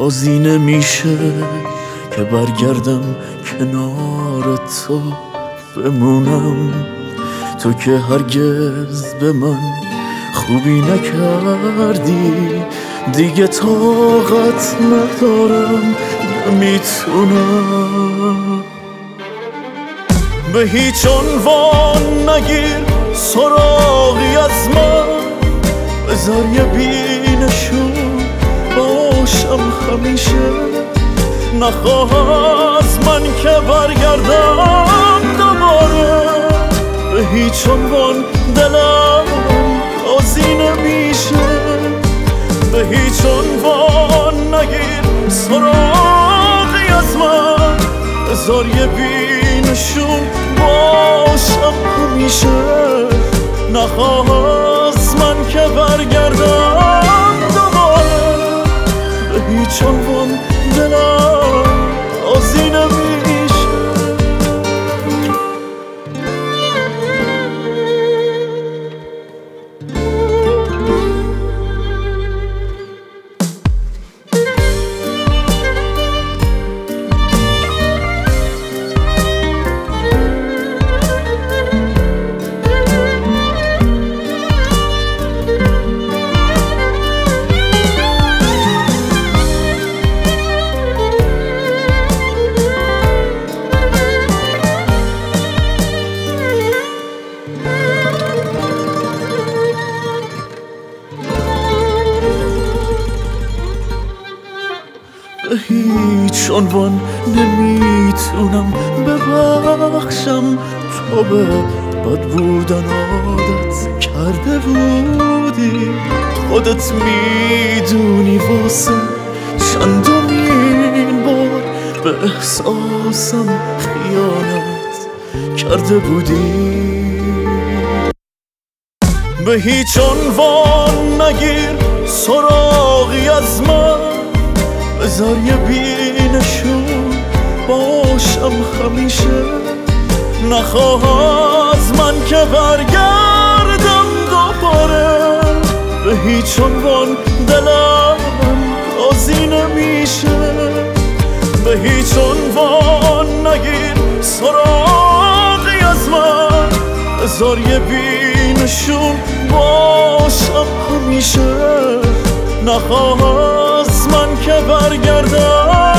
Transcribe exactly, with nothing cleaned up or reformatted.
بازی نمیشه که برگردم کنار تو بمونم. تو که هرگز به من خوبی نکردی، دیگه طاقت ندارم، نمیتونم. به هیچ عنوان نگیر سراغی از من، بذار یه بینشون باشم همیشه. نخواه از من که برگردم دوباره، به هیچ عنوان دلم راضی نمیشه. به هیچ عنوان نگیر سراغی از من، بذار یه بینشون باشم همیشه. نخواه از من که برگردم دوباره، به هیچ عنوان دلم راضی نمیشه. به هیچ عنوان نمیتونم ببخشم، تو به بد بودن عادت کرده بودی. خودت میدونی واسه چندمین بار به احساسم خیانت کرده بودی. به هیچ عنوان نگیر سراغی از من، بذار یه بینشون باشم همیشه. نخواه از من که برگردم دوباره، به هیچ عنوان دلم راضی نمیشه. به هیچ عنوان نگیر سراغی از من، بذار یه بینشون باشم همیشه. نخواه از من که برگردم